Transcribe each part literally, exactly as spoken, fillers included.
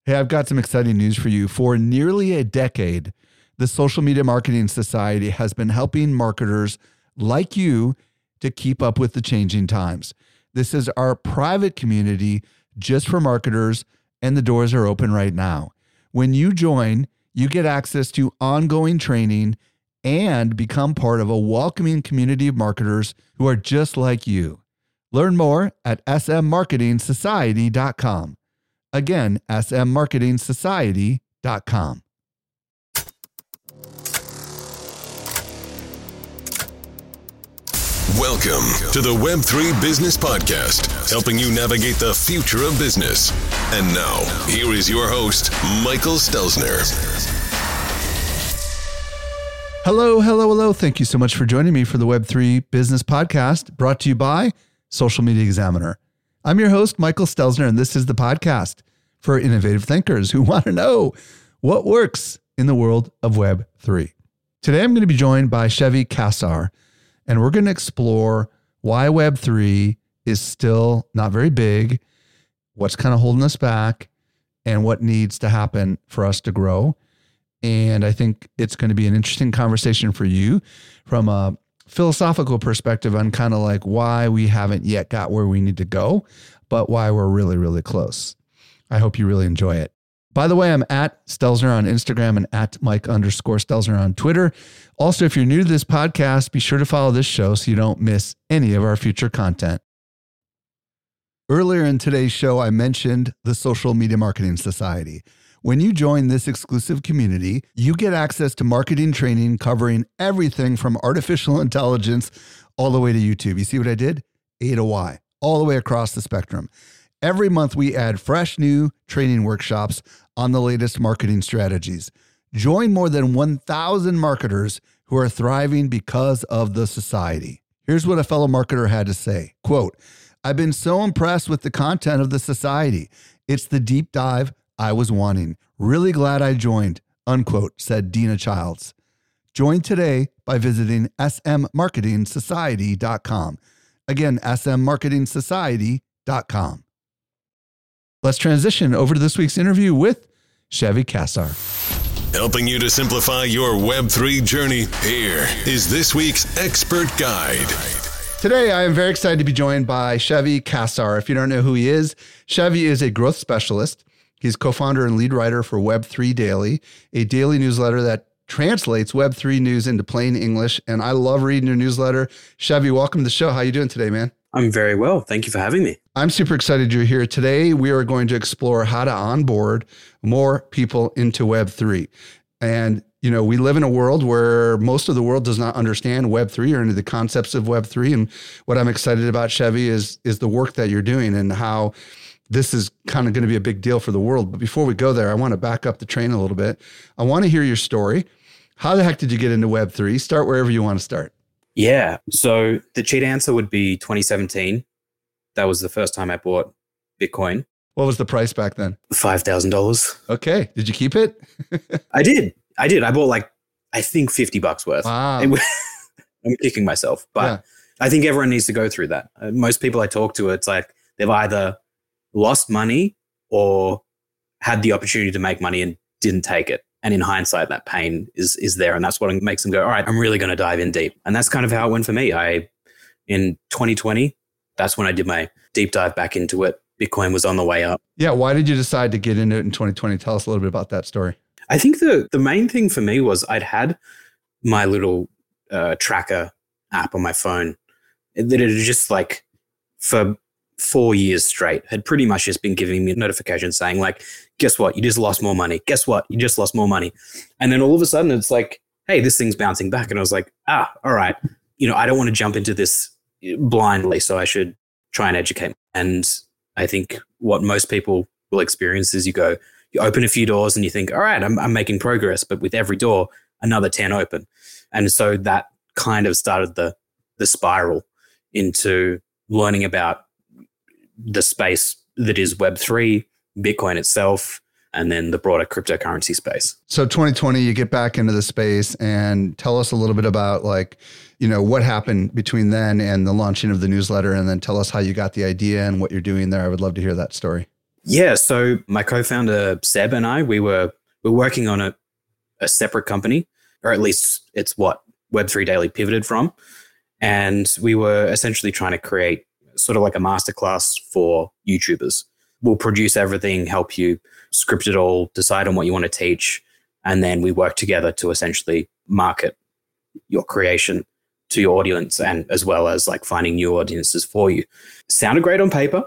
Hey, I've got some exciting news for you. For nearly a decade, the Social Media Marketing Society has been helping marketers like you to keep up with the changing times. This is our private community just for marketers, and the doors are open right now. When you join, you get access to ongoing training and become part of a welcoming community of marketers who are just like you. Learn more at s m marketing society dot com. Again, s m marketing society dot com. Welcome to the Web three Business Podcast, helping you navigate the future of business. And now, here is your host, Michael Stelzner. Hello, hello, hello. Thank you so much for joining me for the Web three Business Podcast, brought to you by Social Media Examiner. I'm your host, Michael Stelzner, and this is the podcast for innovative thinkers who want to know what works in the world of Web three. Today, I'm going to be joined by Chevy Cassar, and we're going to explore why Web three is still not very big, what's kind of holding us back, and what needs to happen for us to grow. And I think it's going to be an interesting conversation for you from a philosophical perspective on kind of like why we haven't yet got where we need to go, but why we're really, really close. I hope you really enjoy it. By the way, I'm at Stelzner on Instagram and at Mike underscore Stelzner on Twitter. Also, if you're new to this podcast, be sure to follow this show so you don't miss any of our future content. Earlier in today's show, I mentioned the Social Media Marketing Society. When you join this exclusive community, you get access to marketing training covering everything from artificial intelligence all the way to YouTube. You see what I did? A to Y, all the way across the spectrum. Every month, we add fresh new training workshops on the latest marketing strategies. Join more than one thousand marketers who are thriving because of the society. Here's what a fellow marketer had to say. Quote, "I've been so impressed with the content of the society. It's the deep dive I was wanting. Really glad I joined," unquote, said Dina Childs. Join today by visiting s m marketing society dot com. Again, s m marketing society dot com. Let's transition over to this week's interview with Chevy Cassar. Helping you to simplify your Web three journey, here is this week's expert guide. Today, I am very excited to be joined by Chevy Cassar. If you don't know who he is, Chevy is a growth specialist. He's co-founder and lead writer for Web three Daily, a daily newsletter that translates Web three news into plain English. And I love reading your newsletter. Chevy, welcome to the show. How are you doing today, man? I'm very well. Thank you for having me. I'm super excited you're here. Today, we are going to explore how to onboard more people into Web three. And, you know, we live in a world where most of the world does not understand Web three or into the concepts of Web three. And what I'm excited about, Chevy, is, is the work that you're doing and how this is kind of going to be a big deal for the world. But before we go there, I want to back up the train a little bit. I want to hear your story. How the heck did you get into Web three? Start wherever you want to start. Yeah. So the cheat answer would be twenty seventeen. That was the first time I bought Bitcoin. What was the price back then? five thousand dollars. Okay. Did you keep it? I did. I did. I bought like, I think fifty bucks worth. Wow. I'm kicking myself, but yeah. I think everyone needs to go through that. Uh, most people I talk to, it's like they've either lost money or had the opportunity to make money and didn't take it. And in hindsight, that pain is is there. And that's what makes them go, all right, I'm really going to dive in deep. And that's kind of how it went for me. I, in twenty twenty, that's when I did my deep dive back into it. Bitcoin was on the way up. Yeah. Why did you decide to get into it in twenty twenty? Tell us a little bit about that story. I think the, the main thing for me was I'd had my little uh, tracker app on my phone that had just like for four years straight had pretty much just been giving me notifications saying like, guess what? You just lost more money. Guess what? You just lost more money. And then all of a sudden it's like, hey, this thing's bouncing back. And I was like, ah, all right. You know, I don't want to jump into this blindly, so I should try and educate. And I think what most people will experience is you go, you open a few doors and you think, all right, I'm, I'm making progress. But with every door, another ten open. And so that kind of started the the spiral into learning about the space that is Web three, Bitcoin itself, and then the broader cryptocurrency space. So twenty twenty, you get back into the space, and tell us a little bit about like, you know, what happened between then and the launching of the newsletter, and then tell us how you got the idea and what you're doing there. I would love to hear that story. Yeah. So my co-founder, Seb, and I, we were, we were working on a, a separate company, or at least it's what Web three Daily pivoted from. And we were essentially trying to create sort of like a masterclass for YouTubers. We'll produce everything, help you script it all, decide on what you want to teach. And then we work together to essentially market your creation to your audience, and as well as like finding new audiences for you. Sounded great on paper.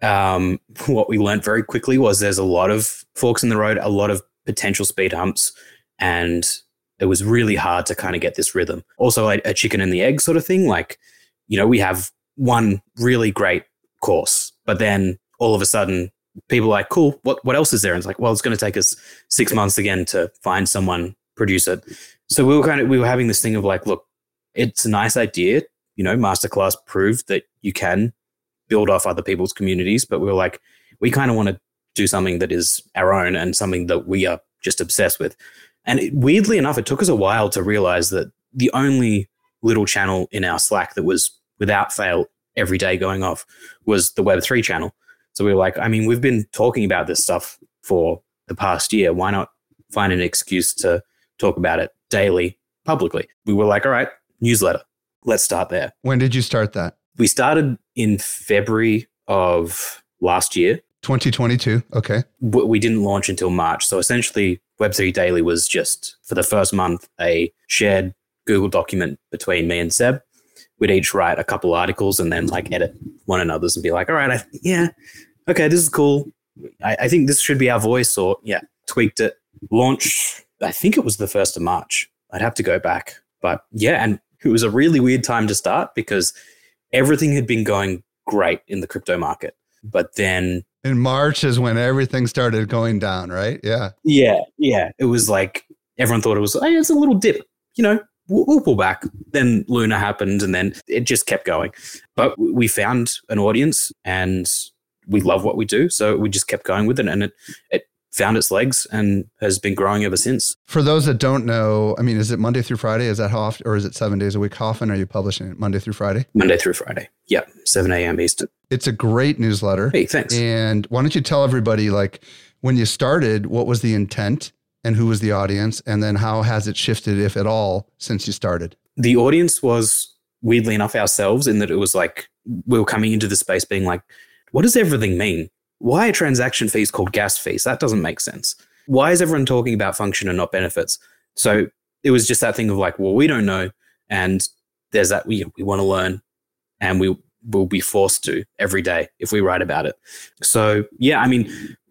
Um, what we learned very quickly was there's a lot of forks in the road, a lot of potential speed humps, and it was really hard to kind of get this rhythm. Also, like a chicken and the egg sort of thing. Like, you know, we have one really great course, but then all of a sudden people are like, cool, what, what else is there? And it's like, well, it's going to take us six months again to find someone, produce it. So we were kind of, we were having this thing of like, look, it's a nice idea. You know, Masterclass proved that you can build off other people's communities, but we were like, we kind of want to do something that is our own and something that we are just obsessed with. And it, weirdly enough, it took us a while to realize that the only little channel in our Slack that was without fail every day going off was the Web three channel. So we were like, I mean, we've been talking about this stuff for the past year. Why not find an excuse to talk about it daily, publicly? We were like, all right, newsletter. Let's start there. When did you start that? We started in February of last year. twenty twenty-two. Okay. But we didn't launch until March. So essentially, Web three Daily was just, for the first month, a shared Google document between me and Seb. We'd each write a couple articles and then like edit one another's and be like, all right, I, yeah, okay, this is cool. I, I think this should be our voice, or yeah, tweaked it. Launch, I think it was the first of March. I'd have to go back. But yeah, and it was a really weird time to start because everything had been going great in the crypto market. But then in March is when everything started going down, right? Yeah. Yeah. Yeah. It was like everyone thought it was, hey, it's a little dip, you know, we'll, we'll pull back. Then Luna happened and then it just kept going. But we found an audience and we love what we do. So we just kept going with it, and it, it found its legs and has been growing ever since. For those that don't know, I mean, is it Monday through Friday? Is that how often, or is it seven days a week? How often are you publishing it? Monday through Friday? Monday through Friday. Yep. seven a.m. Eastern. It's a great newsletter. Hey, thanks. And why don't you tell everybody, like, when you started, what was the intent and who was the audience? And then how has it shifted, if at all, since you started? The audience was, weirdly enough, ourselves, in that it was like we were coming into the space being like, what does everything mean? Why are transaction fees called gas fees? That doesn't make sense. Why is everyone talking about function and not benefits? So it was just that thing of like, well, we don't know. And there's that, we, we want to learn, and we will be forced to every day if we write about it. So yeah, I mean,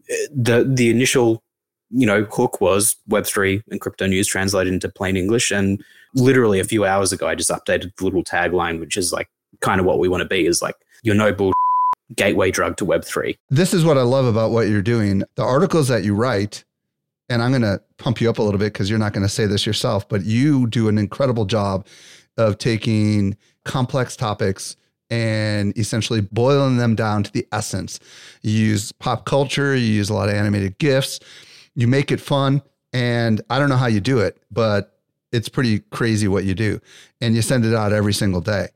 the the initial, you know, hook was Web three and crypto news translated into plain English. And literally a few hours ago, I just updated the little tagline, which is like kind of what we want to be, is like, you're no bull gateway drug to Web three. This is what I love about what you're doing. The articles that you write, and I'm going to pump you up a little bit because you're not going to say this yourself, but you do an incredible job of taking complex topics and essentially boiling them down to the essence. You use pop culture, you use a lot of animated GIFs, you make it fun, and I don't know how you do it, but it's pretty crazy what you do. And you send it out every single day.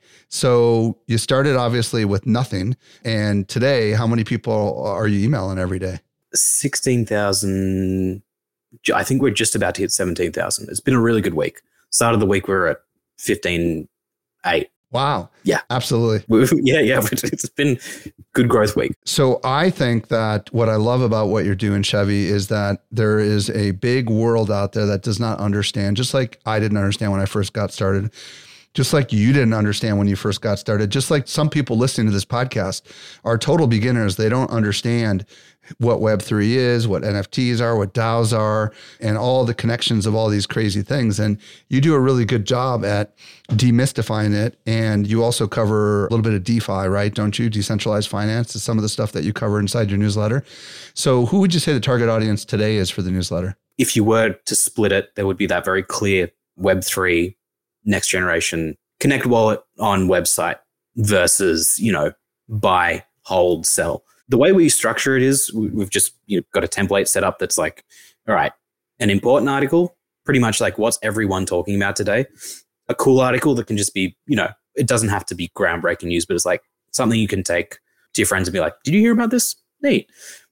So you started obviously with nothing. And today, how many people are you emailing every day? sixteen thousand. I think we're just about to hit seventeen thousand. It's been a really good week. Start of the week, we were at fifteen eight. Wow. Yeah. Absolutely. Yeah, yeah. It's been good growth week. So I think that what I love about what you're doing, Chevy, is that there is a big world out there that does not understand, just like I didn't understand when I first got started, just like you didn't understand when you first got started, just like some people listening to this podcast are total beginners. They don't understand what Web three is, what N F Ts are, what DAOs are, and all the connections of all these crazy things. And you do a really good job at demystifying it. And you also cover a little bit of DeFi, right? Don't you? Decentralized finance is some of the stuff that you cover inside your newsletter. So who would you say the target audience today is for the newsletter? If you were to split it, there would be that very clear Web three next generation Connect wallet on website versus, you know, buy, hold, sell. The way we structure it is we've just, you know, got a template set up that's like, all right, an important article, pretty much like what's everyone talking about today. A cool article that can just be, you know, it doesn't have to be groundbreaking news, but it's like something you can take to your friends and be like, did you hear about this? Neat.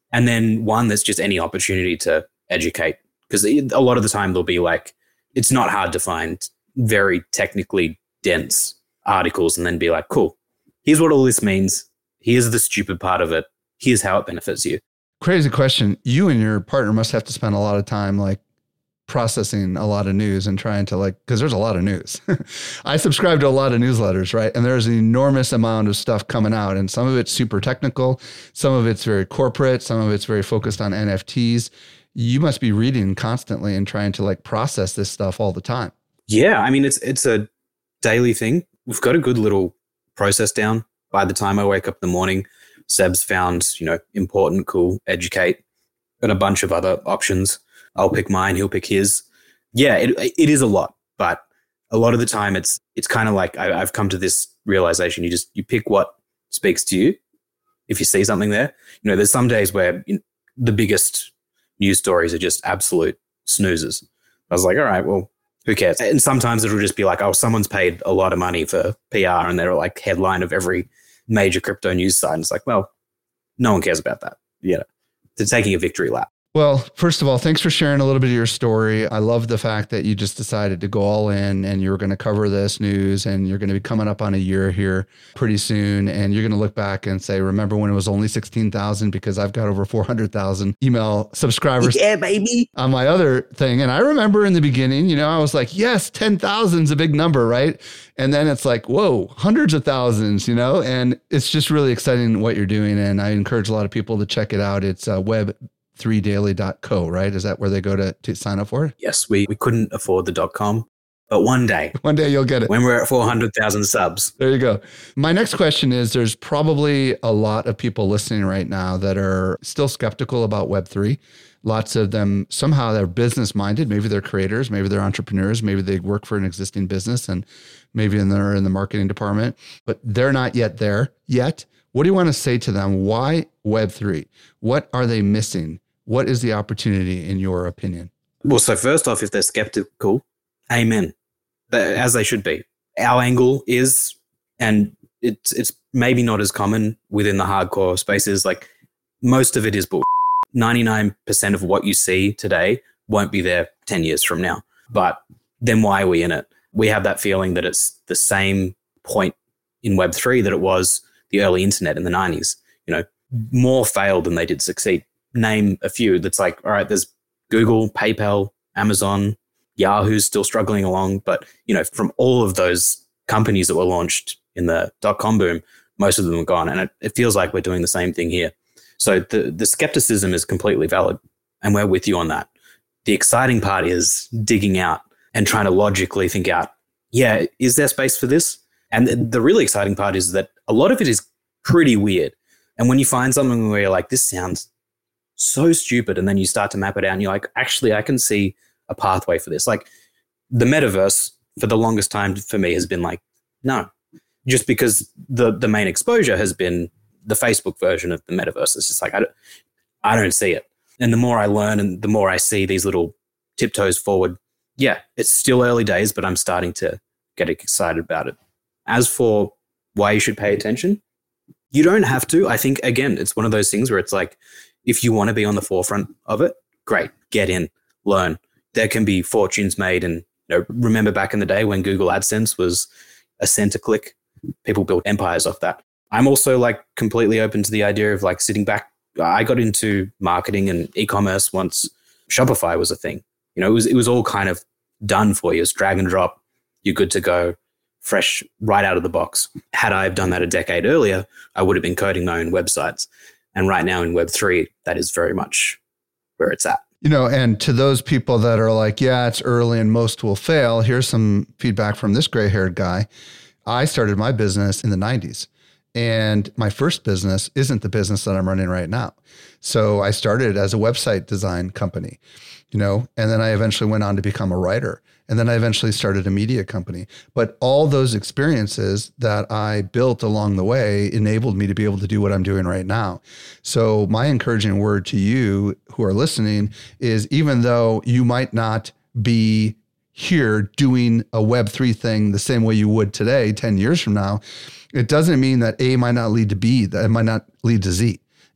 And then one that's just any opportunity to educate. Because a lot of the time there'll be like, it's not hard to find very technically dense articles and then be like, cool, here's what all this means. Here's the stupid part of it. Here's how it benefits you. Crazy question. You and your partner must have to spend a lot of time like processing a lot of news and trying to like, because there's a lot of news. I subscribe to a lot of newsletters, right? And there's an enormous amount of stuff coming out, and some of it's super technical. Some of it's very corporate. Some of it's very focused on N F Ts. You must be reading constantly and trying to like process this stuff all the time. Yeah. I mean, it's, it's a daily thing. We've got a good little process down. By the time I wake up in the morning, Seb's found, you know, important, cool, educate, got a bunch of other options. I'll pick mine, he'll pick his. Yeah, it it is a lot, but a lot of the time it's it's kind of like I, I've come to this realization. You just, you pick what speaks to you. If you see something there, you know, there's some days where you know, the biggest news stories are just absolute snoozers. I was like, all right, well, who cares? And sometimes it'll just be like, oh, someone's paid a lot of money for P R and they're like headline of every major crypto news site. And it's like, well, no one cares about that. Yeah. They're taking a victory lap. Well, first of all, thanks for sharing a little bit of your story. I love the fact that you just decided to go all in and you were going to cover this news, and you're going to be coming up on a year here pretty soon. And you're going to look back and say, remember when it was only sixteen thousand, because I've got over four hundred thousand email subscribers. Yeah, baby. On my other thing. And I remember in the beginning, you know, I was like, yes, ten thousand is a big number, right? And then it's like, whoa, hundreds of thousands, you know, and it's just really exciting what you're doing. And I encourage a lot of people to check it out. It's uh, web three daily dot co, right? Is that where they go to, to sign up for it? Yes, we, we couldn't afford the .com, but one day. One day you'll get it. When we're at four hundred thousand subs. There you go. My next question is, there's probably a lot of people listening right now that are still skeptical about Web three. Lots of them, somehow they're business minded. Maybe they're creators, maybe they're entrepreneurs, maybe they work for an existing business, and maybe they're in the marketing department, but they're not yet there yet. What do you want to say to them? Why Web three? What are they missing? What is the opportunity in your opinion? Well, so first off, if they're skeptical, amen. As they should be. Our angle is, and it's it's maybe not as common within the hardcore spaces, like most of it is bull. ninety-nine percent of what you see today won't be there ten years from now. But then why are we in it? We have that feeling that it's the same point in Web three that it was the early internet in the nineties. You know, more failed than they did succeed. Name a few that's like, all right, there's Google, PayPal, Amazon, Yahoo's still struggling along. But, you know, from all of those companies that were launched in the dot-com boom, most of them are gone. And it, it feels like we're doing the same thing here. So the, the skepticism is completely valid, and we're with you on that. The exciting part is digging out and trying to logically think out, yeah, is there space for this? And the, the really exciting part is that a lot of it is pretty weird. And when you find something where you're like, this sounds so stupid, and then you start to map it out and you're like, actually, I can see a pathway for this. Like the metaverse for the longest time for me has been like, no, just because the, the main exposure has been the Facebook version of the metaverse. It's just like, I don't, I don't see it. And the more I learn and the more I see these little tiptoes forward, yeah, it's still early days, but I'm starting to get excited about it. As for why you should pay attention, you don't have to. I think, again, it's one of those things where it's like, if you want to be on the forefront of it, great, get in, learn. There can be fortunes made. And you know, remember back in the day when Google AdSense was a cent a click, people built empires off that. I'm also like completely open to the idea of like sitting back. I got into marketing and e-commerce once Shopify was a thing. You know, it was it was all kind of done for you. It's drag and drop. You're good to go, fresh right out of the box. Had I have done that a decade earlier, I would have been coding my own websites. And right now in Web three, that is very much where it's at. You know, and to those people that are like, yeah, it's early and most will fail, here's some feedback from this gray-haired guy. I started my business in the nineties. And my first business isn't the business that I'm running right now. So I started as a website design company, you know, and then I eventually went on to become a writer. And then I eventually started a media company. But all those experiences that I built along the way enabled me to be able to do what I'm doing right now. So my encouraging word to you who are listening is, even though you might not be here doing a Web three thing the same way you would today, ten years from now, it doesn't mean that A might not lead to B, that it might not lead to Z.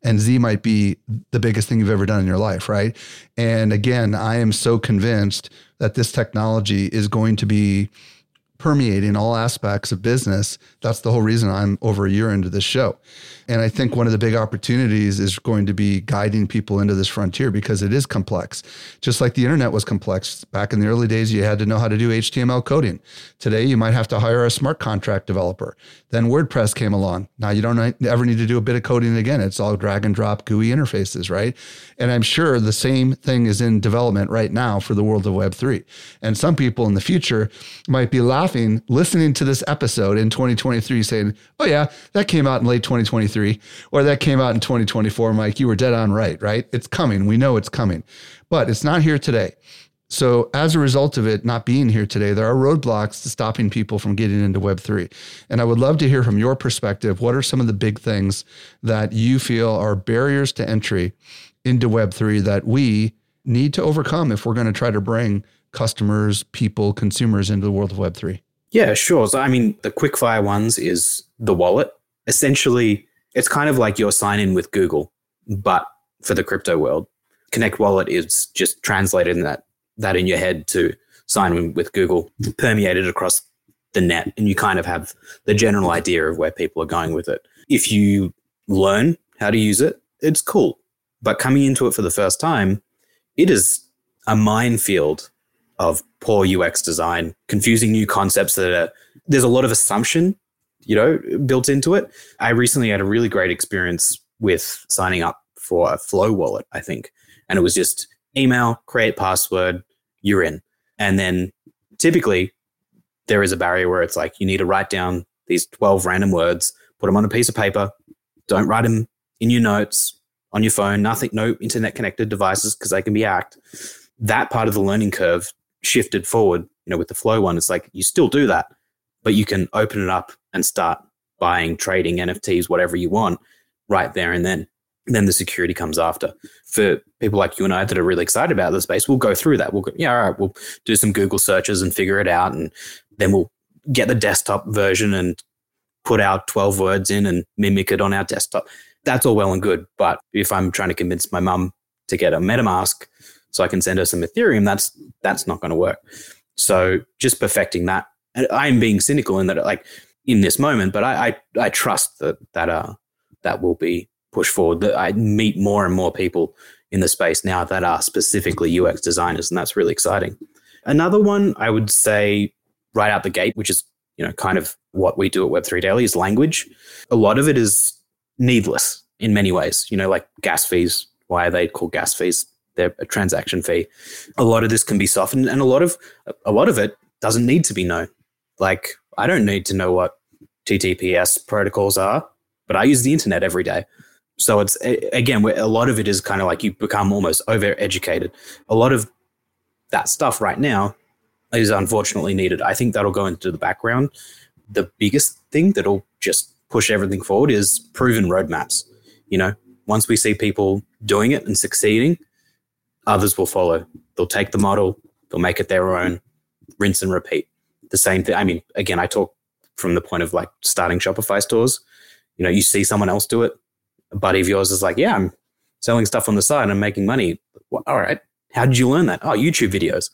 and Z might be the biggest thing you've ever done in your life, right? And again, I am so convinced that this technology is going to be permeating all aspects of business. That's the whole reason I'm over a year into this show. And I think one of the big opportunities is going to be guiding people into this frontier because it is complex. Just like the internet was complex. Back in the early days, you had to know how to do H T M L coding. Today, you might have to hire a smart contract developer. Then WordPress came along. Now you don't ever need to do a bit of coding again. It's all drag and drop G U I interfaces, right? And I'm sure the same thing is in development right now for the world of Web three. And some people in the future might be laughing, listening to this episode in twenty twenty-three saying, oh yeah, that came out in late twenty twenty-three, or that came out in twenty twenty-four. Mike, you were dead on right, right? It's coming. We know it's coming, but it's not here today. So as a result of it not being here today, there are roadblocks to stopping people from getting into Web three. And I would love to hear from your perspective, what are some of the big things that you feel are barriers to entry into Web three that we need to overcome if we're going to try to bring customers, people, consumers into the world of Web three? Yeah, sure. So, I mean, the quickfire ones is the wallet. Essentially, it's kind of like your sign in with Google, but for the crypto world. Connect Wallet is just translated in that, that in your head to sign in with Google, permeated across the net, and you kind of have the general idea of where people are going with it. If you learn how to use it, it's cool. But coming into it for the first time, it is a minefield of poor U X design, confusing new concepts that are, there's a lot of assumption, you know, built into it. I recently had a really great experience with signing up for a Flow wallet, I think. And it was just email, create password, you're in. And then typically there is a barrier where it's like, you need to write down these twelve random words, put them on a piece of paper. Don't write them in your notes, on your phone, nothing, no internet connected devices because they can be hacked. That part of the learning curve shifted forward, you know, with the Flow one. It's like you still do that, but you can open it up and start buying, trading, N F Ts, whatever you want right there and then. And then the security comes after. For people like you and I that are really excited about the space, we'll go through that. We'll go, yeah, all right, we'll do some Google searches and figure it out. And then we'll get the desktop version and put our twelve words in and mimic it on our desktop. That's all well and good. But if I'm trying to convince my mum to get a MetaMask so I can send her some Ethereum, that's that's not going to work. So just perfecting that. And I'm being cynical in that, like in this moment, but I I, I trust that that uh that will be pushed forward. That I meet more and more people in the space now that are specifically U X designers, and that's really exciting. Another one I would say right out the gate, which is you know kind of what we do at Web three Daily, is language. A lot of it is needless in many ways. You know, like gas fees. Why are they called gas fees? They're a transaction fee. A lot of this can be softened, and a lot of a lot of it doesn't need to be known. Like I don't need to know what T T P S protocols are, but I use the internet every day. So it's again, a lot of it is kind of like you become almost over-educated. A lot of that stuff right now is unfortunately needed. I think that'll go into the background. The biggest thing that'll just push everything forward is proven roadmaps. You know, once we see people doing it and succeeding, others will follow. They'll take the model, they'll make it their own, rinse and repeat. The same thing. I mean, again, I talk from the point of like starting Shopify stores. You know, you see someone else do it. A buddy of yours is like, yeah, I'm selling stuff on the side and I'm making money. Well, all right. How did you learn that? Oh, YouTube videos.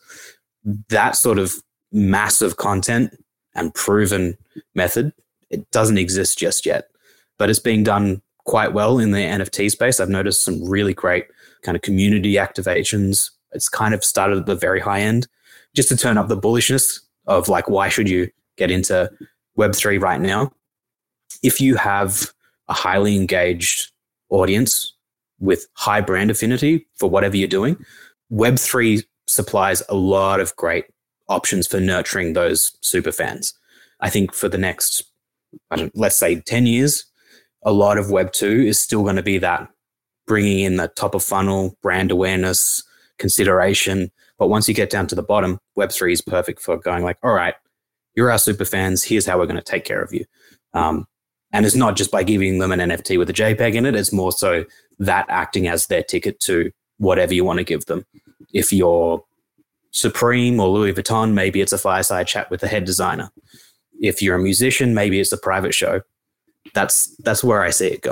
That sort of massive content and proven method, it doesn't exist just yet, but it's being done quite well in the N F T space. I've noticed some really great kind of community activations. It's kind of started at the very high end just to turn up the bullishness of like, why should you get into Web three right now? If you have a highly engaged audience with high brand affinity for whatever you're doing, Web three supplies a lot of great options for nurturing those super fans. I think for the next, I don't, let's say ten years, a lot of Web two is still going to be that bringing in the top of funnel, brand awareness, consideration. But once you get down to the bottom, Web three is perfect for going like, all right, you're our super fans. Here's how we're going to take care of you. Um, And it's not just by giving them an N F T with a JPEG in it. It's more so that acting as their ticket to whatever you want to give them. If you're Supreme or Louis Vuitton, maybe it's a fireside chat with the head designer. If you're a musician, maybe it's a private show. That's that's where I see it going.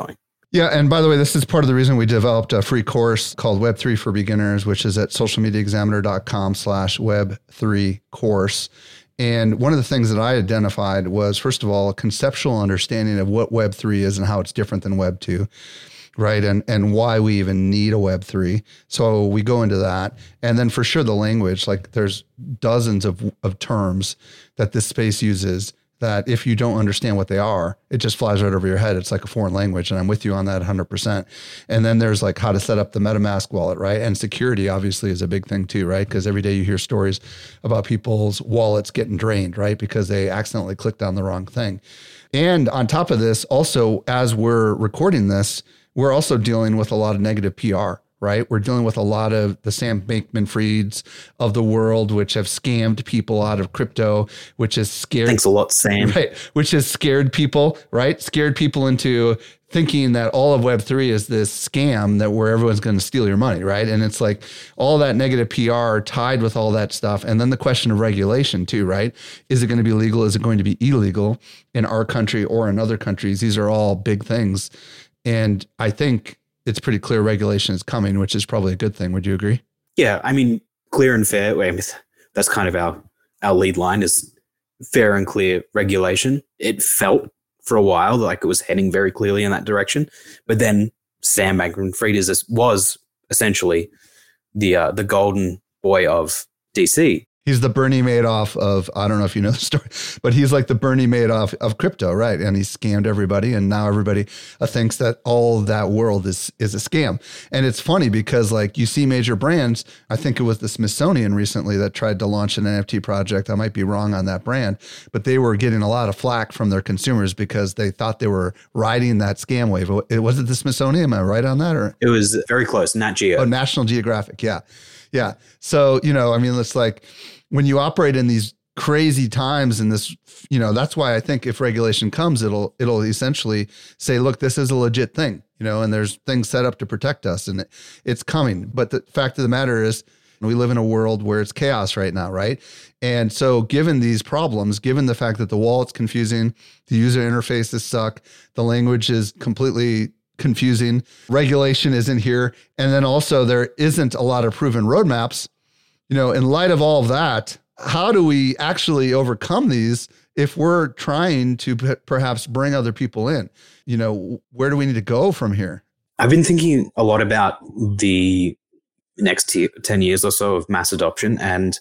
Yeah. And by the way, this is part of the reason we developed a free course called Web three for Beginners, which is at socialmediaexaminer.com slash web3 course. And one of the things that I identified was, first of all, a conceptual understanding of what Web three is and how it's different than Web two, right? And and why we even need a Web three. So we go into that. And then for sure the language, like there's dozens of, of terms that this space uses that if you don't understand what they are, it just flies right over your head. It's like a foreign language. And I'm with you on that one hundred percent. And then there's like how to set up the MetaMask wallet, right? And security obviously is a big thing too, right? Because every day you hear stories about people's wallets getting drained, right? Because they accidentally clicked on the wrong thing. And on top of this, also, as we're recording this, we're also dealing with a lot of negative P R. Right? We're dealing with a lot of the Sam Bankman-Frieds of the world, which have scammed people out of crypto, which has scared. Thanks a lot, Sam. Right. Which has scared people, right? Scared people into thinking that all of Web three is this scam that where everyone's going to steal your money, right? And it's like all that negative P R tied with all that stuff. And then the question of regulation too, right? Is it going to be legal? Is it going to be illegal in our country or in other countries? These are all big things. And I think it's pretty clear regulation is coming, which is probably a good thing. Would you agree? Yeah, I mean, clear and fair. I mean, that's kind of our our lead line is fair and clear regulation. It felt for a while like it was heading very clearly in that direction, but then Sam Bankman-Fried is was essentially the uh, the golden boy of D C. He's the Bernie Madoff of, I don't know if you know the story, but he's like the Bernie Madoff of crypto, right? And he scammed everybody. And now everybody uh, thinks that all that world is is a scam. And it's funny because like you see major brands, I think it was the Smithsonian recently that tried to launch an N F T project. I might be wrong on that brand, but they were getting a lot of flack from their consumers because they thought they were riding that scam wave. Was it the Smithsonian? Am I right on that? Or it was very close, Nat Geo. Oh, National Geographic. Yeah. Yeah. So, you know, I mean, it's like, when you operate in these crazy times in this, you know, that's why I think if regulation comes, it'll, it'll essentially say, look, this is a legit thing, you know, and there's things set up to protect us and it, it's coming. But the fact of the matter is we live in a world where it's chaos right now. Right. And so given these problems, given the fact that the wallet's confusing, the user interfaces suck, the language is completely confusing, regulation isn't here. And then also there isn't a lot of proven roadmaps. You know, in light of all of that, how do we actually overcome these if we're trying to p- perhaps bring other people in? You know, where do we need to go from here? I've been thinking a lot about the next t- ten years or so of mass adoption, and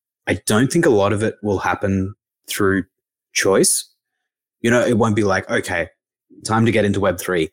I don't think a lot of it will happen through choice. You know, it won't be like, okay, time to get into Web three.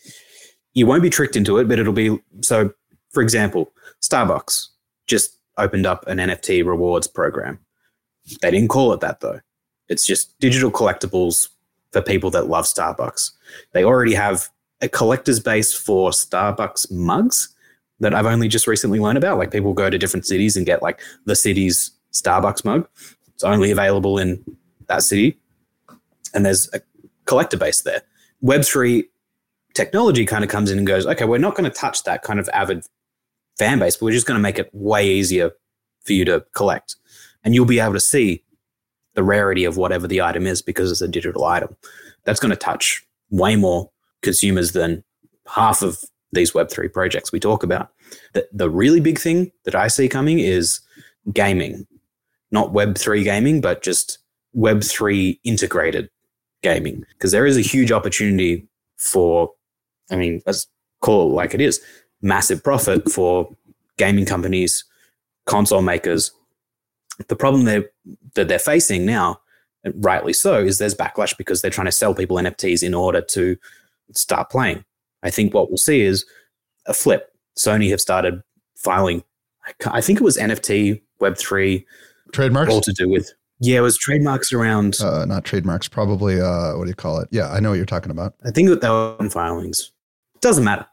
You won't be tricked into it, but it'll be, so for example, Starbucks just opened up an N F T rewards program. They didn't call it that though. It's just digital collectibles for people that love Starbucks. They already have a collector's base for Starbucks mugs that I've only just recently learned about. Like people go to different cities and get like the city's Starbucks mug. It's only available in that city. And there's a collector base there. Web three technology kind of comes in and goes, okay, we're not going to touch that kind of avid fan base, but we're just going to make it way easier for you to collect. And you'll be able to see the rarity of whatever the item is because it's a digital item. That's going to touch way more consumers than half of these Web three projects we talk about. The, the really big thing that I see coming is gaming. Not Web three gaming, but just Web three integrated gaming. Because there is a huge opportunity for, I mean, let's call it like it is, massive profit for gaming companies, console makers. The problem they're, that they're facing now, and rightly so, is there's backlash because they're trying to sell people N F Ts in order to start playing. I think what we'll see is a flip. Sony have started filing, I think it was N F T, Web three. Trademarks? All to do with, yeah, it was trademarks around. Uh, not trademarks, probably, uh, what do you call it? Yeah, I know what you're talking about. I think that they were on filings. Doesn't matter.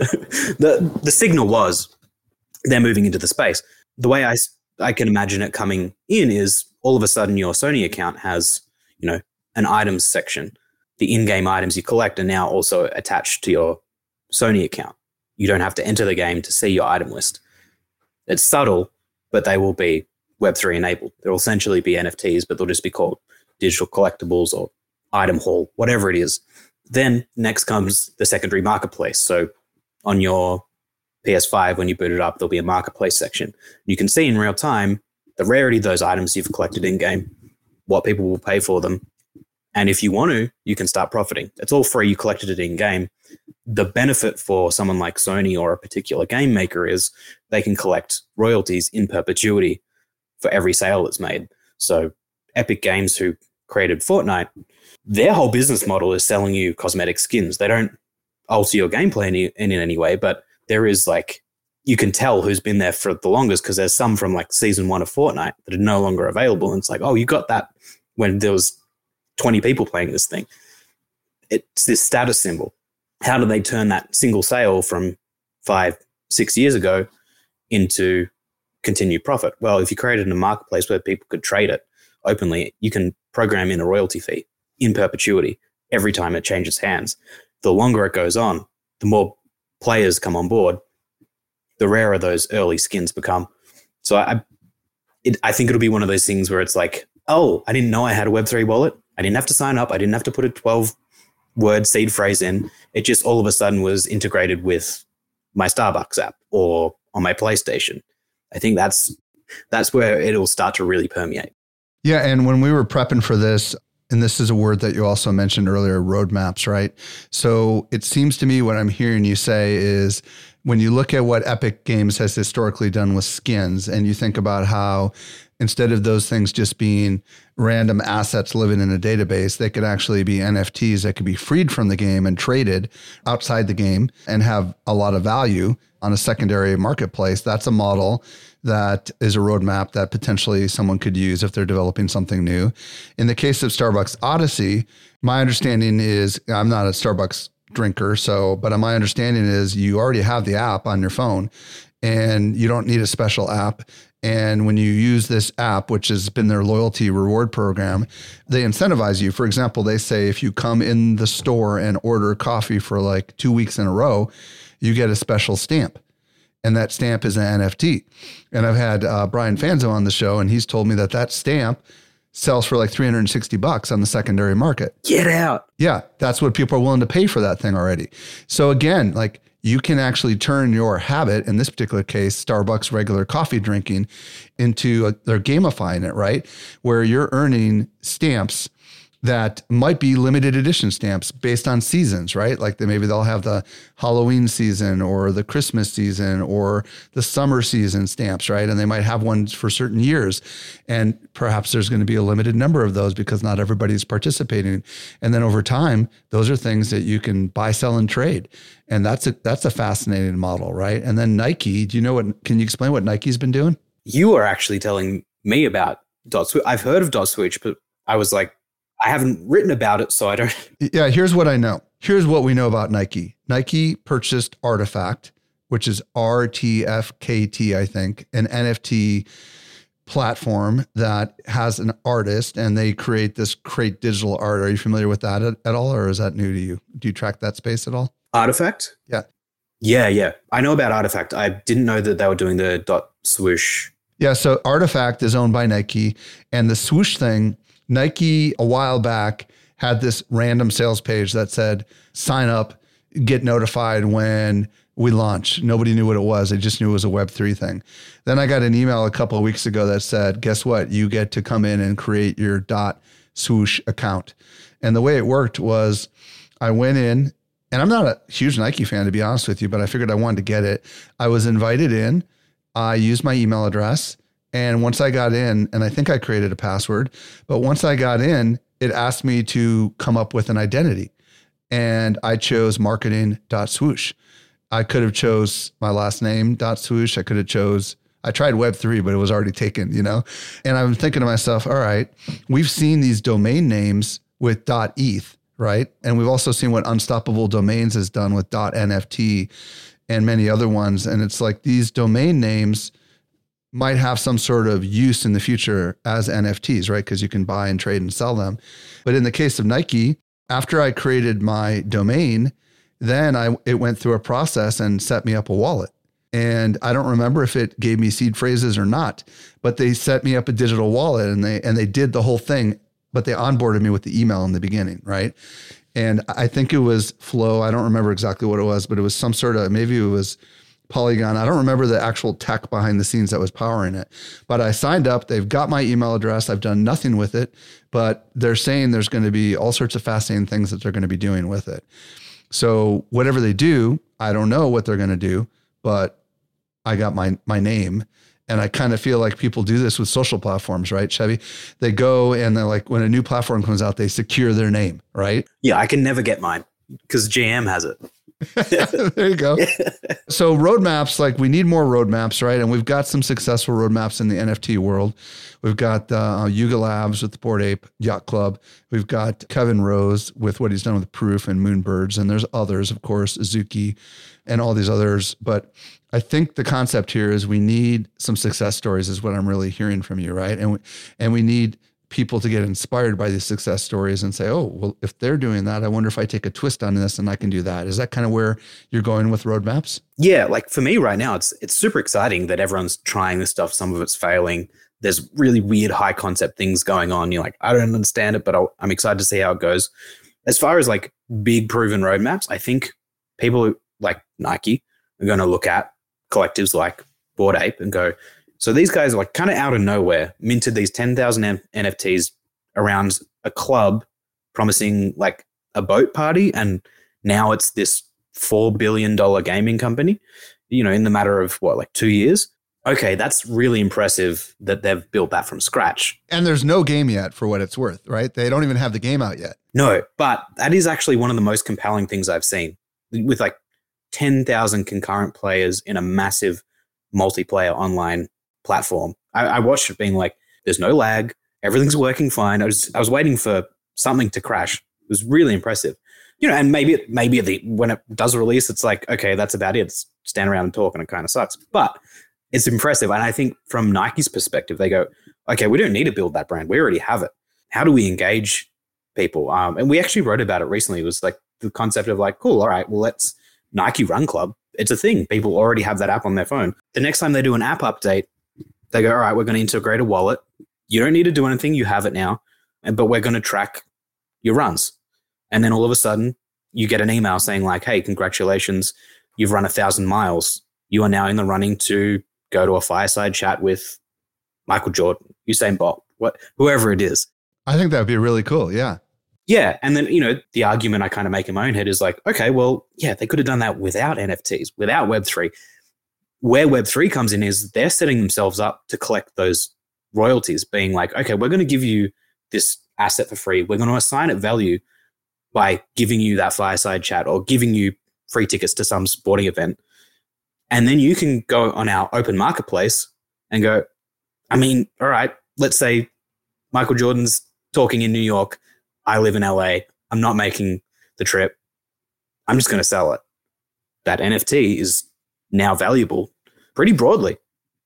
the the signal was they're moving into the space. The way I, I can imagine it coming in is all of a sudden your Sony account has, you know, an items section. The in-game items you collect are now also attached to your Sony account. You don't have to enter the game to see your item list. It's subtle, but they will be Web three enabled. They'll essentially be N F Ts, but they'll just be called digital collectibles or item haul, whatever it is. Then next comes the secondary marketplace. So on your P S five, when you boot it up, there'll be a marketplace section. You can see in real time the rarity of those items you've collected in game, what people will pay for them. And if you want to, you can start profiting. It's all free. You collected it in game. The benefit for someone like Sony or a particular game maker is they can collect royalties in perpetuity for every sale that's made. So Epic Games, who created Fortnite, their whole business model is selling you cosmetic skins. They don't alter your gameplay in, in, in any way, but there is like, you can tell who's been there for the longest because there's some from like season one of Fortnite that are no longer available. And it's like, oh, you got that when there was twenty people playing this thing. It's this status symbol. How do they turn that single sale from five, six years ago into continued profit? Well, if you created a marketplace where people could trade it openly, you can program in a royalty fee in perpetuity every time it changes hands. The longer it goes on, the more players come on board, the rarer those early skins become. So I it, I think it'll be one of those things where it's like, oh, I didn't know I had a Web three wallet. I didn't have to sign up. I didn't have to put a twelve-word seed phrase in. It just all of a sudden was integrated with my Starbucks app or on my PlayStation. I think that's that's where it'll start to really permeate. Yeah, and when we were prepping for this, and this is a word that you also mentioned earlier, roadmaps, right? So it seems to me what I'm hearing you say is when you look at what Epic Games has historically done with skins, and you think about how instead of those things just being random assets living in a database, they could actually be N F Ts that could be freed from the game and traded outside the game and have a lot of value on a secondary marketplace. That's a model that is a roadmap that potentially someone could use if they're developing something new. In the case of Starbucks Odyssey, my understanding is, I'm not a Starbucks drinker, so, but my understanding is you already have the app on your phone and you don't need a special app. And when you use this app, which has been their loyalty reward program, they incentivize you. For example, they say if you come in the store and order coffee for like two weeks in a row, you get a special stamp. And that stamp is an N F T. And I've had uh, Brian Fanzo on the show, and he's told me that that stamp sells for like three hundred sixty bucks on the secondary market. Get out. Yeah, that's what people are willing to pay for that thing already. So again, like you can actually turn your habit, in this particular case, Starbucks regular coffee drinking, into a, they're gamifying it, right? Where you're earning stamps that might be limited edition stamps based on seasons, right? Like they, maybe they'll have the Halloween season or the Christmas season or the summer season stamps, right? And they might have ones for certain years. And perhaps there's going to be a limited number of those because not everybody's participating. And then over time, those are things that you can buy, sell, and trade. And that's a, that's a fascinating model, right? And then Nike, do you know what, can you explain what Nike's been doing? You are actually telling me about Dot Switch. I've heard of Dot Switch, but I was like, I haven't written about it, so I don't. Yeah, here's what I know. Here's what we know about Nike. Nike purchased Artifact, which is R T F K T, I think, an N F T platform that has an artist, and they create this create digital art. Are you familiar with that at, at all, or is that new to you? Do you track that space at all? Artifact? Yeah. Yeah, yeah. I know about Artifact. I didn't know that they were doing the Dot Swoosh. Yeah, so Artifact is owned by Nike, and the swoosh thing, Nike a while back had this random sales page that said, sign up, get notified when we launch. Nobody knew what it was. They just knew it was a Web three thing. Then I got an email a couple of weeks ago that said, guess what? You get to come in and create your Dot Swoosh account. And the way it worked was I went in, and I'm not a huge Nike fan, to be honest with you, but I figured I wanted to get it. I was invited in. I used my email address. And once I got in, and I think I created a password, but once I got in, it asked me to come up with an identity. And I chose marketing.swoosh. I could have chose my last name, .swoosh. I could have chose, I tried Web three, but it was already taken, you know? And I'm thinking to myself, all right, we've seen these domain names with .eth, right? And we've also seen what Unstoppable Domains has done with .N F T and many other ones. And it's like these domain names might have some sort of use in the future as N F Ts, right? Because you can buy and trade and sell them. But in the case of Nike, after I created my domain, then I it went through a process and set me up a wallet. And I don't remember if it gave me seed phrases or not, but they set me up a digital wallet and they and they did the whole thing, but they onboarded me with the email in the beginning, right? And I think it was Flow. I don't remember exactly what it was, but it was some sort of, maybe it was Polygon. I don't remember the actual tech behind the scenes that was powering it, but I signed up. They've got my email address. I've done nothing with it, but they're saying there's going to be all sorts of fascinating things that they're going to be doing with it. So whatever they do, I don't know what they're going to do, but I got my, my name. And I kind of feel like people do this with social platforms, right, Chevy? They go and they're like, when a new platform comes out, they secure their name, right? Yeah, I can never get mine because G M has it. There you go. So roadmaps, like we need more roadmaps, right? And we've got some successful roadmaps in the N F T world. We've got uh, Yuga Labs with the Bored Ape Yacht Club. We've got Kevin Rose with what he's done with Proof and Moonbirds. And there's others, of course, Azuki and all these others. But I think the concept here is we need some success stories is what I'm really hearing from you, right? And we, and we need people to get inspired by these success stories and say, oh, well, if they're doing that, I wonder if I take a twist on this and I can do that. Is that kind of where you're going with roadmaps? Yeah, like for me right now, it's it's super exciting that everyone's trying this stuff. Some of it's failing. There's really weird high concept things going on. You're like, I don't understand it, but I'll, I'm excited to see how it goes. As far as like big proven roadmaps, I think people like Nike are going to look at collectives like Bored Ape and go, so these guys are like kind of out of nowhere minted these ten thousand N F Ts around a club promising like a boat party. And now it's this four billion dollars gaming company, you know, in the matter of what, like two years. Okay, that's really impressive that they've built that from scratch. And there's no game yet for what it's worth, right? They don't even have the game out yet. No, but that is actually one of the most compelling things I've seen with like ten thousand concurrent players in a massive multiplayer online platform. I, I watched it being like, there's no lag. Everything's working fine. I was I was waiting for something to crash. It was really impressive. You know, and maybe it, maybe the, when it does release, it's like, okay, that's about it. It's stand around and talk and it kind of sucks. But it's impressive. And I think from Nike's perspective, they go, okay, we don't need to build that brand. We already have it. How do we engage people? Um, and we actually wrote about it recently. It was like the concept of like, cool, all right, well, let's Nike Run Club. It's a thing. People already have that app on their phone. The next time they do an app update, they go, all right, we're going to integrate a wallet. You don't need to do anything. You have it now. And, but we're going to track your runs. And then all of a sudden you get an email saying like, hey, congratulations. You've run a thousand miles. You are now in the running to go to a fireside chat with Michael Jordan, Usain Bolt, what, whoever it is. I think that would be really cool. Yeah. Yeah. And then, you know, the argument I kind of make in my own head is like, okay, well, yeah, they could have done that without N F Ts, without Web three. Where Web three comes in is they're setting themselves up to collect those royalties, being like, okay, we're going to give you this asset for free. We're going to assign it value by giving you that fireside chat or giving you free tickets to some sporting event. And then you can go on our open marketplace and go, I mean, all right, let's say Michael Jordan's talking in New York. I live in L A. I'm not making the trip. I'm just going to sell it. That N F T is now valuable pretty broadly.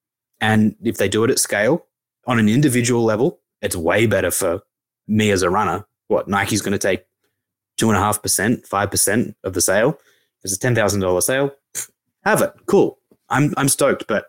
And if they do it at scale on an individual level, it's way better for me as a runner. What, Nike's going to take two and a half percent, five percent of the sale. It's a ten thousand dollars sale. Have it. Cool. I'm, I'm stoked, but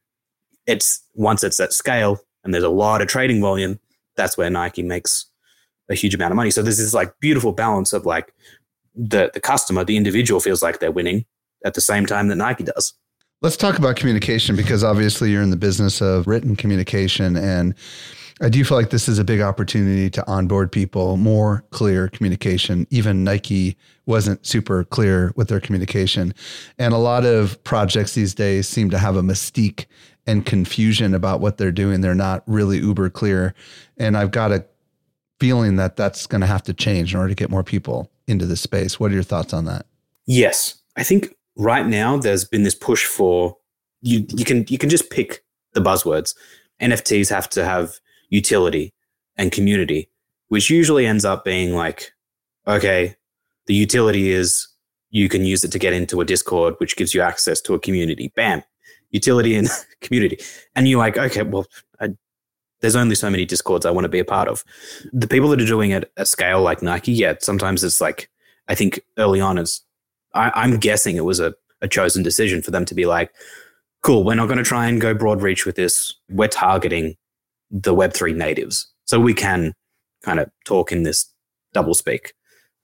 it's once it's at scale and there's a lot of trading volume, that's where Nike makes a huge amount of money. So there's this like beautiful balance of like the, the customer, the individual feels like they're winning at the same time that Nike does. Let's talk about communication, because obviously you're in the business of written communication. And I do feel like this is a big opportunity to onboard people, more clear communication. Even Nike wasn't super clear with their communication. And a lot of projects these days seem to have a mystique and confusion about what they're doing. They're not really uber clear. And I've got a feeling that that's going to have to change in order to get more people into the space. What are your thoughts on that? Yes. I think right now there's been this push for you, you can, you can just pick the buzzwords. N F Ts have to have utility and community, which usually ends up being like, okay, the utility is you can use it to get into a Discord, which gives you access to a community. Bam, utility and community. And you're like, okay, well, I, there's only so many Discords I want to be a part of. The people that are doing it at scale like Nike, yeah, sometimes it's like, I think early on, it's, I, I'm guessing it was a, a chosen decision for them to be like, cool, we're not going to try and go broad reach with this. We're targeting the Web three natives. So we can kind of talk in this double speak.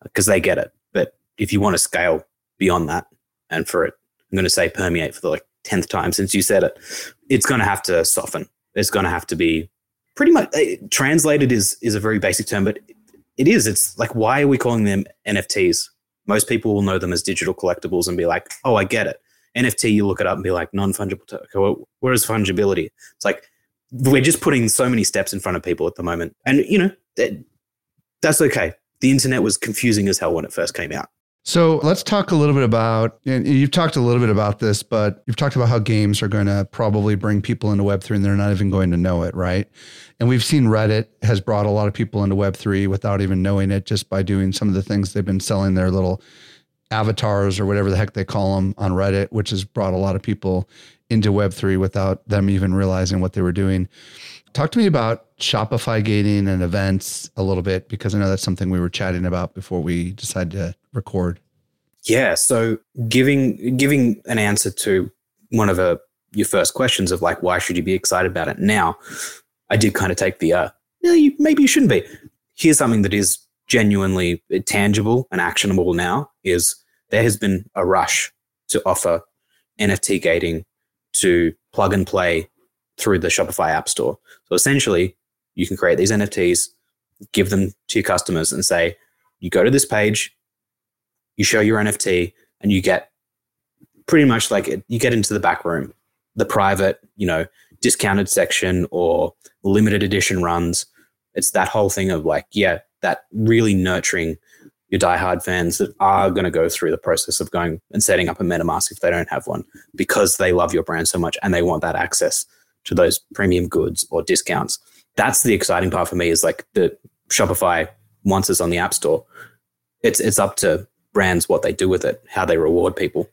because they get it. But if you want to scale beyond that, and for it, I'm going to say permeate for the like tenth time since you said it, it's going to have to soften. It's going to have to be pretty much uh, translated is is a very basic term, but it is. It's like, why are we calling them N F Ts? Most people will know them as digital collectibles and be like, oh, I get it. N F T, you look it up and be like, non-fungible token. Where is fungibility? It's like, we're just putting so many steps in front of people at the moment. And, you know, that, that's okay. The internet was confusing as hell when it first came out. So let's talk a little bit about, and you've talked a little bit about this, but you've talked about how games are going to probably bring people into Web three and they're not even going to know it, right? And we've seen Reddit has brought a lot of people into Web three without even knowing it, just by doing some of the things they've been selling, their little avatars or whatever the heck they call them on Reddit, which has brought a lot of people into Web three without them even realizing what they were doing. Talk to me about Shopify gating and events a little bit, because I know that's something we were chatting about before we decided to record. Yeah. So giving giving an answer to one of the, your first questions of like, why should you be excited about it now? I did kind of take the, uh, yeah, you, maybe you shouldn't be. Here's something that is genuinely tangible and actionable now is there has been a rush to offer N F T gating to plug and play through the Shopify App Store. So essentially, you can create these N F Ts, give them to your customers and say, you go to this page, you show your N F T, and you get pretty much like it, you get into the back room, the private, you know, discounted section or limited edition runs. It's that whole thing of like, yeah, that really nurturing your diehard fans that are going to go through the process of going and setting up a MetaMask if they don't have one, because they love your brand so much and they want that access to those premium goods or discounts. That's the exciting part for me, is like the Shopify, once it's on the App Store, it's it's up to brands what they do with it, how they reward people.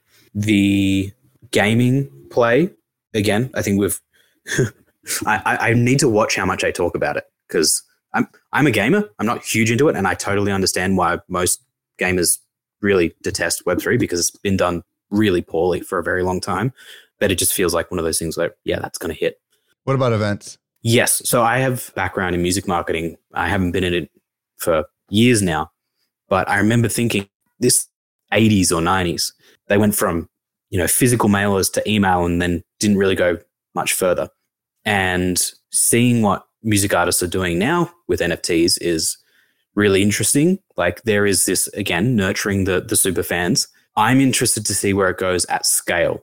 The gaming play, again, I think we've I, I need to watch how much I talk about it, because I'm I'm a gamer. I'm not huge into it, and I totally understand why most gamers really detest Web three, because it's been done really poorly for a very long time. But it just feels like one of those things like, yeah, that's going to hit. What about events? Yes. So I have background in music marketing. I haven't been in it for years now, but I remember thinking this eighties or nineties, they went from, you know, physical mailers to email and then didn't really go much further. And seeing what music artists are doing now with N F Ts is really interesting. Like there is this, again, nurturing the the super fans. I'm interested to see where it goes at scale.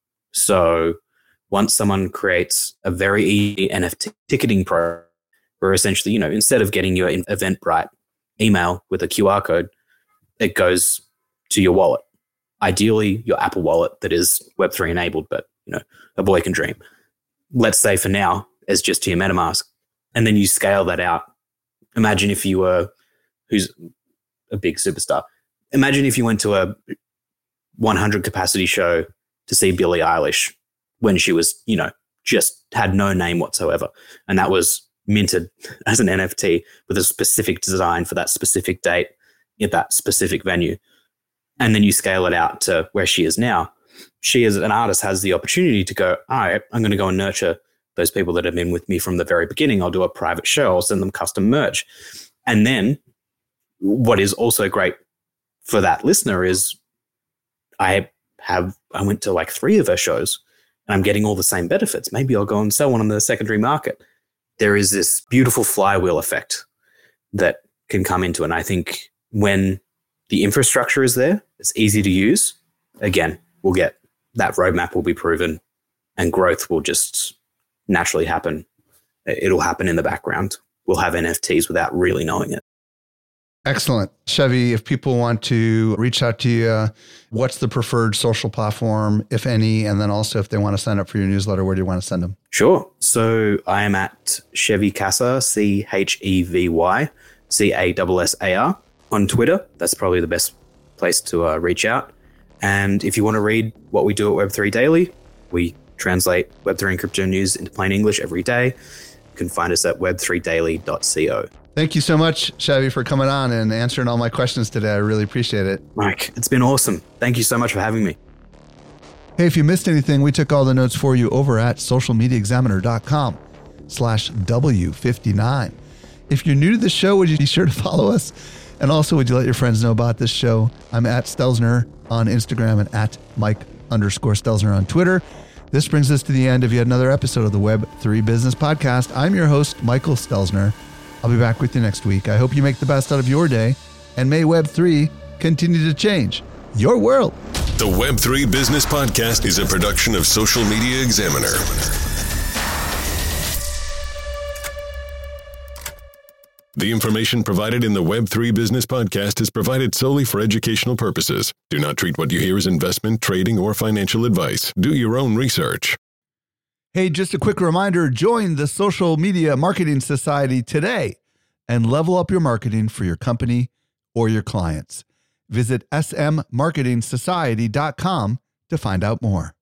So once someone creates a very easy N F T ticketing program, where essentially, you know, instead of getting your Eventbrite email with a Q R code, it goes to your wallet. Ideally, your Apple Wallet that is Web three enabled, but, you know, a boy can dream. Let's say for now, it's just to your MetaMask. And then you scale that out. Imagine if you were, who's a big superstar, imagine if you went to a one hundred capacity show to see Billie Eilish when she was, you know, just had no name whatsoever. And that was minted as an N F T with a specific design for that specific date at that specific venue. And then you scale it out to where she is now. She, as an artist, has the opportunity to go, all right, I'm going to go and nurture those people that have been with me from the very beginning. I'll do a private show. I'll send them custom merch. And then what is also great for that listener is I have, I went to like three of her shows and I'm getting all the same benefits. Maybe I'll go and sell one on the secondary market. There is this beautiful flywheel effect that can come into it. And I think when the infrastructure is there, it's easy to use. Again, we'll get that roadmap will be proven and growth will just naturally happen. It'll happen in the background. We'll have N F Ts without really knowing it. Excellent. Chevy, if people want to reach out to you, what's the preferred social platform, if any? And then also if they want to sign up for your newsletter, where do you want to send them? Sure. So I am at Chevy Cassar, C H E V Y, C A S S A R on Twitter. That's probably the best place to uh, reach out. And if you want to read what we do at Web three Daily, we translate Web three and crypto news into plain English every day. You can find us at web three daily dot co. Thank you so much, Chevy, for coming on and answering all my questions today. I really appreciate it. Mike, it's been awesome. Thank you so much for having me. Hey, if you missed anything, we took all the notes for you over at social media examiner dot com slash W fifty-nine. If you're new to the show, would you be sure to follow us? And also, would you let your friends know about this show? I'm at Stelzner on Instagram and at Mike underscore Stelzner on Twitter. This brings us to the end of yet another episode of the Web three Business Podcast. I'm your host, Michael Stelzner. I'll be back with you next week. I hope you make the best out of your day, and may Web three continue to change your world. The Web three Business Podcast is a production of Social Media Examiner. The information provided in the Web three Business Podcast is provided solely for educational purposes. Do not treat what you hear as investment, trading, or financial advice. Do your own research. Hey, just a quick reminder, join the Social Media Marketing Society today and level up your marketing for your company or your clients. Visit s m marketing society dot com to find out more.